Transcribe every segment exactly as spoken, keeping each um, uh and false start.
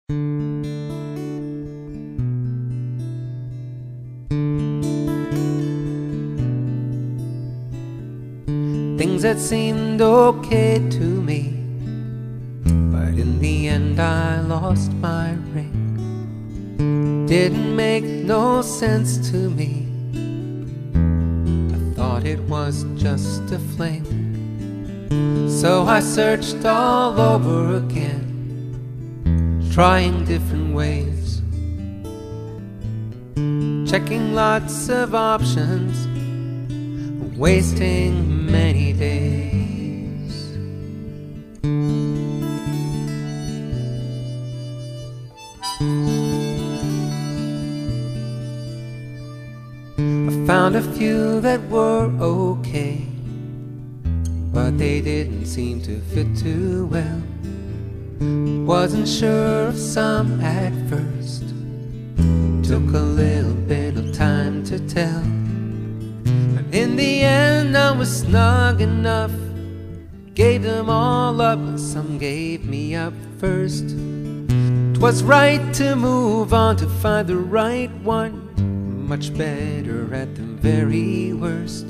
Things that seemed okay to me, but in the end I lost my ring. Didn't make no sense to me. I thought it was just a fling. So I searched all over again, trying different ways, checking lots of options, wasting many days. I found a few that were okay, but they didn't seem to fit too well. Wasn't sure of some at first. Took a little bit of time to tell. In the end I was snug enough. Gave them all up, and some gave me up first. 'Twas right to move on to find the right one, much better at the very worst.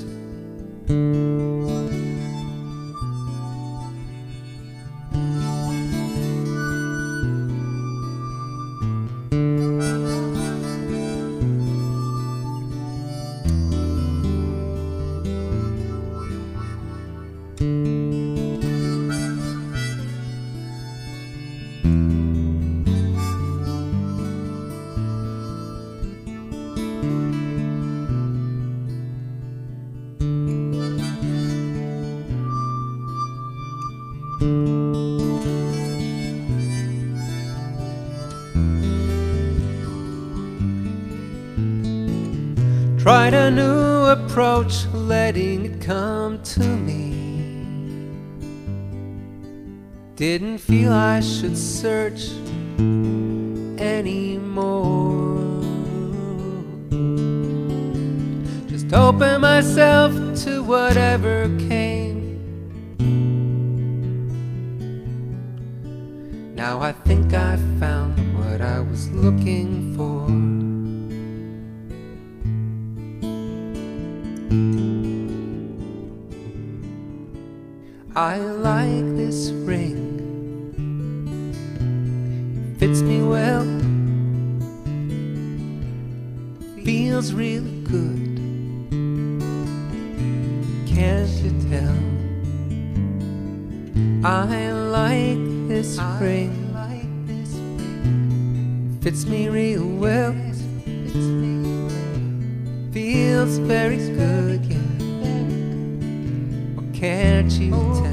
Tried a new approach, letting it come to me. Didn't feel I should search anymore. Just open myself to whatever came. Now I think I found what I was looking for. I like this ring, it fits me well, feels really good. Can't you tell? I like this ring, it fits me real well, feels very good, yeah. Can't you tell?